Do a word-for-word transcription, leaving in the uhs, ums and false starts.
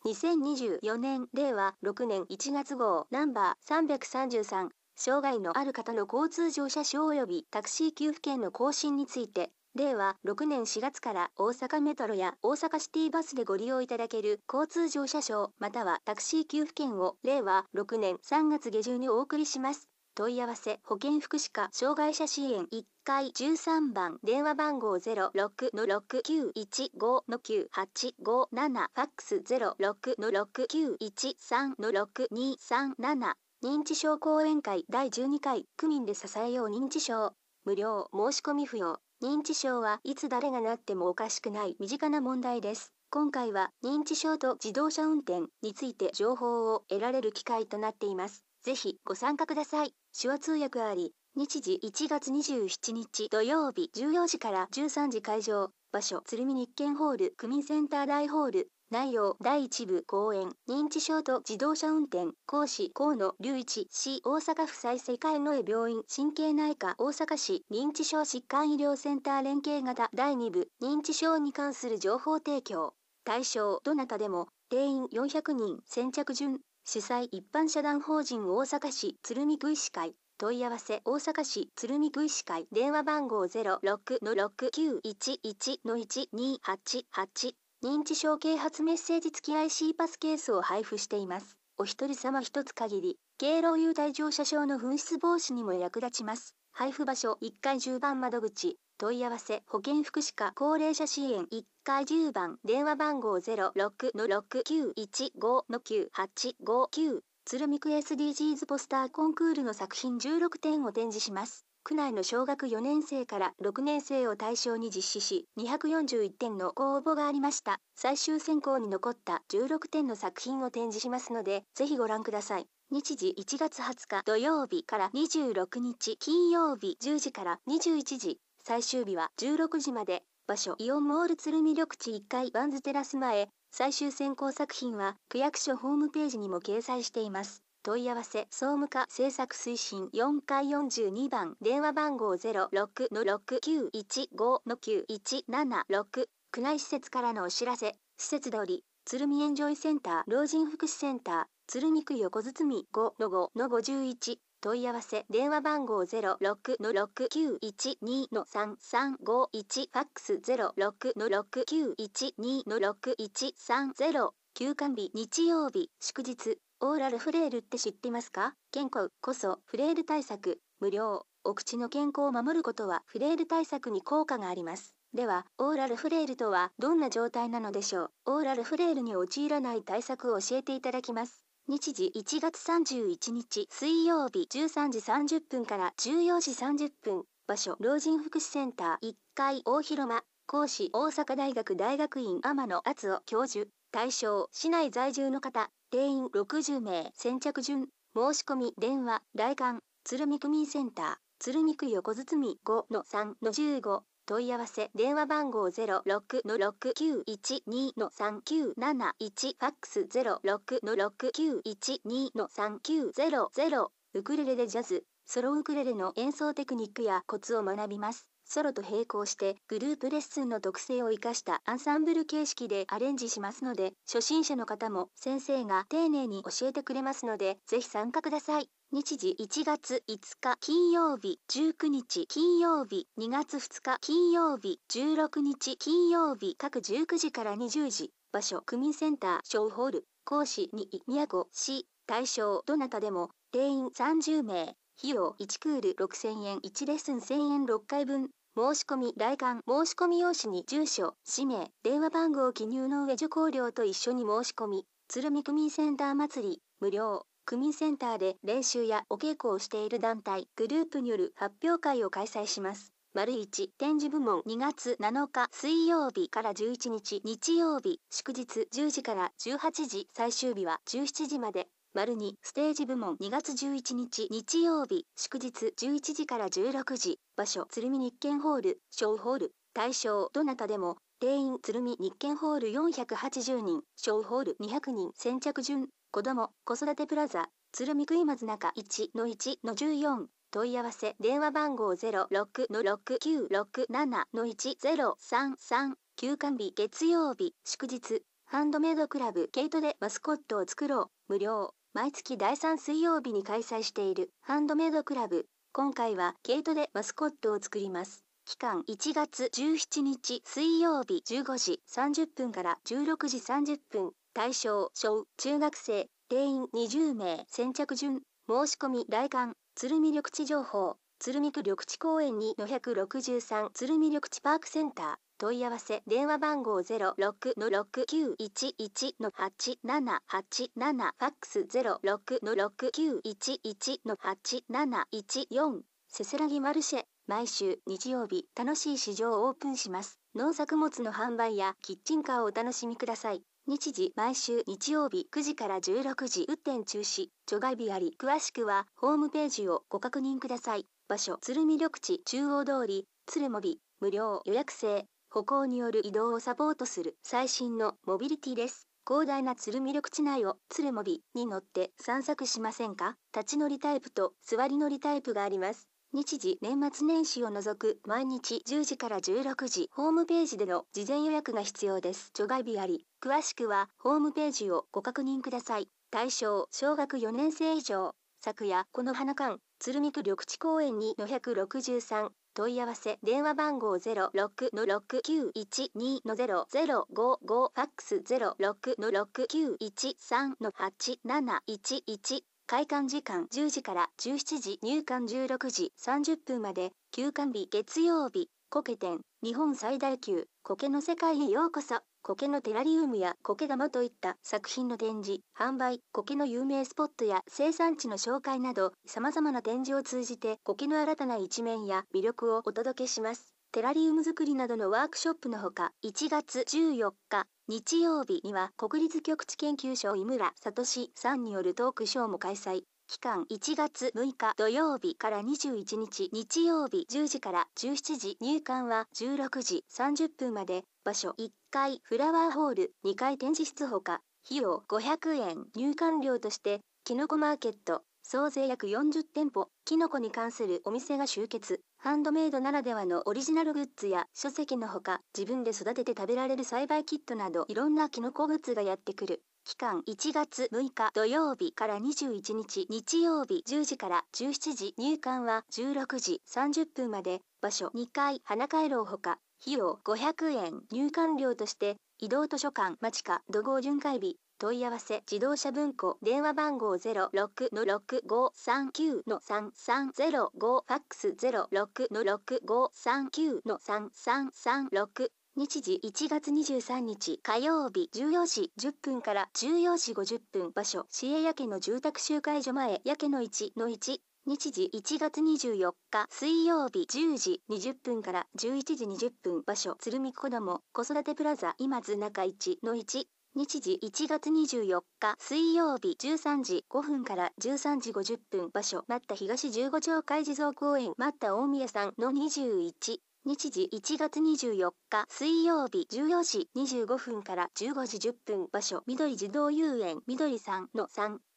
にせんにじゅうよねんれいわろくねんいちがつ号ナンバーさんびゃくさんじゅうさん、障害のある方の交通乗車証及びタクシー給付券の更新について、れいわろくねんしがつから大阪メトロや大阪シティバスでご利用いただける交通乗車証またはタクシー給付券をれいわろくねんさんがつげじゅんにお送りします。問い合わせ保健福祉課障害者支援いっかいじゅうさんばん電話番号 ゼロろくのろくきゅういちごのきゅうはちごなな ファックス ゼロろくのろくきゅういちさんのろくにさんなな。認知症講演会だいじゅうにかい区民で支えよう認知症無料申し込み不要。認知症はいつ誰がなってもおかしくない身近な問題です。今回は認知症と自動車運転について情報を得られる機会となっています。ぜひご参加ください。手話通訳あり。日時いちがつにじゅうしちにち土曜日じゅうよじからじゅうさんじ会場。場所鶴見日建ホール区民センター大ホール。内容だいいち部講演認知症と自動車運転講師河野隆一市大阪府再生会の江病院神経内科大阪市認知症疾患医療センター連携型だいに部認知症に関する情報提供。対象どなたでも定員よんひゃくにん先着順。主催一般社団法人大阪市鶴見区医師会。問い合わせ大阪市鶴見区医師会電話番号 ゼロろくのろくきゅういちいちのいちにはちはち。認知症啓発メッセージ付き アイシー パスケースを配布しています。お一人様一つ限り、敬老優待乗車証の紛失防止にも役立ちます。配布場所いっかいじゅうばん窓口。問い合わせ保健福祉課高齢者支援いっかいじゅうばん電話番号 ゼロろくのろくきゅういちごのきゅうはちごきゅう。鶴見区 エスディージーズ ポスターコンクールの作品じゅうろくてんを展示します。区内の小学よねんせいからろくねんせいを対象に実施し、にひゃくよんじゅういってんのご応募がありました。最終選考に残ったじゅうろくてんの作品を展示しますので、ぜひご覧ください。日時いちがつはつか土曜日からにじゅうろくにち金曜日じゅうじからにじゅういちじ。最終日はじゅうろくじまで。場所イオンモール鶴見緑地いっかいバンズテラス前。最終選考作品は区役所ホームページにも掲載しています。問い合わせ総務課政策推進よんかいよんじゅうにばん電話番号 ゼロろくのろくきゅういちごのきゅういちななろく。区内施設からのお知らせ。施設通り鶴見エンジョイセンター老人福祉センター鶴見区横堤ごのごのごじゅういち。問い合わせ電話番号 ゼロろくのろくきゅういちにのさんさんごいち。ファックス ゼロろくのろくきゅういちにのろくいちさんゼロ。休館日日曜日祝日。オーラルフレイルって知ってますか？健康こそフレイル対策無料。お口の健康を守ることはフレイル対策に効果があります。では、オーラルフレイルとはどんな状態なのでしょう？オーラルフレイルに陥らない対策を教えていただきます。日時いちがつさんじゅういちにち水曜日じゅうさんじさんじゅっぷんからじゅうよじさんじゅっぷん。場所老人福祉センターいっかい大広間。講師大阪大学大学院天野敦夫教授。対象市内在住の方。定員ろくじゅうめい先着順。申し込み電話来館鶴見区民センター鶴見区横堤ごのさんのじゅうご。問い合わせ電話番号 ゼロろくのろくきゅういちにのさんきゅうなないち。ファックス ゼロろくのろくきゅういちにのさんきゅうゼロゼロ。ウクレレでジャズソロウクレレの演奏テクニックやコツを学びます。ソロと並行してグループレッスンの特性を生かしたアンサンブル形式でアレンジしますので、初心者の方も先生が丁寧に教えてくれますので、ぜひ参加ください。日時いちがついつか金曜日じゅうくにち金曜日にがつふつか金曜日じゅうろくにち金曜日各じゅうくじからにじゅうじ。場所区民センター小ホール。講師に宮古市。対象どなたでも。定員さんじゅうめい。費用いちクールろくせんえんいちレッスンせんえんろっかいぶん。申し込み来館申し込み用紙に住所氏名電話番号記入の上受講料と一緒に申し込み。鶴見区民センター祭り無料。区民センターで練習やお稽古をしている団体グループによる発表会を開催します。丸いち展示部門にがつなのか水曜日からじゅういちにち日曜日祝日じゅうじからじゅうはちじ。最終日はじゅうしちじまで。丸にステージ部門にがつじゅういちにち日曜日祝日じゅういちじからじゅうろくじ。場所鶴見日建ホール小ホール。対象どなたでも。定員鶴見日建ホールよんひゃくはちじゅうにん小ホールにひゃくにん先着順。子ども子育てプラザ鶴見区今津中いちのいちのじゅうよん。問い合わせ電話番号 ゼロろくのろくきゅうろくななのいちゼロさんさん。休館日月曜日祝日ハンドメイドクラブケイトでマスコットを作ろう無料毎月だいさん水曜日に開催しているハンドメイドクラブ。今回はケイトでマスコットを作ります。期間いちがつじゅうしちにち水曜日じゅうごじさんじゅっぷんからじゅうろくじさんじゅっぷん。対象小中学生定員にじゅうめい。先着順申し込み来館鶴見緑地情報鶴見区緑地公園にのひゃくろくじゅうさん鶴見緑地パークセンター問い合わせ電話番号 ゼロろくのろくきゅういちいちのはちななはちなな ファックス ゼロろくのろくきゅういちいちのはちなないちよん。せせらぎマルシェ毎週日曜日楽しい市場をオープンします。農作物の販売やキッチンカーをお楽しみください。日時毎週日曜日くじからじゅうろくじ。雨天中止除外日あり。詳しくはホームページをご確認ください。場所鶴見緑地中央通り鶴モビ無料予約制歩行による移動をサポートする最新のモビリティです。広大な鶴見緑地内を鶴モビに乗って散策しませんか？立ち乗りタイプと座り乗りタイプがあります。日時年末年始を除く毎日じゅうじからじゅうろくじ。ホームページでの事前予約が必要です。除外日あり。詳しくはホームページをご確認ください。対象小学よねんせい以上。昨夜この花館鶴見区緑地公園にのひゃくろくじゅうさん。問い合わせ電話番号 ゼロろくのろくきゅういちにのゼロゼロごご。ファックス ゼロろくのろくきゅういちさんのはちなないちいち。開館時間じゅうじからじゅうしちじ。入館じゅうろくじさんじゅっぷんまで。休館日月曜日。苔展日本最大級苔の世界へようこそ。苔のテラリウムや苔玉といった作品の展示販売苔の有名スポットや生産地の紹介などさまざまな展示を通じて苔の新たな一面や魅力をお届けします。テラリウム作りなどのワークショップのほかいちがつじゅうよっか日曜日には国立極地研究所井村聡さんによるトークショーも開催。期間いちがつむいか土曜日からにじゅういちにち日曜日じゅうじからじゅうしちじ。入館はじゅうろくじさんじゅっぷんまで。場所いっかいフラワーホールにかい展示室ほか費用ごひゃくえん。入館料としてキノコマーケット総勢約よんじゅってんぽキノコに関するお店が集結。ハンドメイドならではのオリジナルグッズや書籍のほか自分で育てて食べられる栽培キットなどいろんなキノコグッズがやってくる。期間いちがつむいか土曜日からにじゅういちにち日曜日じゅうじからじゅうしちじ。入館はじゅうろくじさんじゅっぷんまで。場所にかい花回廊ほか費用ごひゃくえん。入館料として移動図書館町か土号巡回日問い合わせ自動車文庫電話番号 ゼロろくのろくごさんきゅうのさんさんゼロご。ファックス ゼロろくのろくごさんきゅうのさんさんさんろく。日時いちがつにじゅうさんにち火曜日じゅうよじじゅっぷんからじゅうよじごじゅっぷん。場所市営焼の住宅集会所前焼のいちのいち。日時いちがつにじゅうよっか水曜日じゅうじにじゅっぷんからじゅういちじにじゅっぷん。場所鶴見子ども子育てプラザ今津中いちのいち。日時いちがつにじゅうよっか水曜日じゅうさんじごふんからじゅうさんじごじゅっぷん。場所待った東じゅうごちょう海地蔵公園待った大宮さんのにじゅういち。日時いちがつにじゅうよっか水曜日じゅうよじにじゅうごふんからじゅうごじじゅっぷん。場所緑児童遊園緑さんのさん。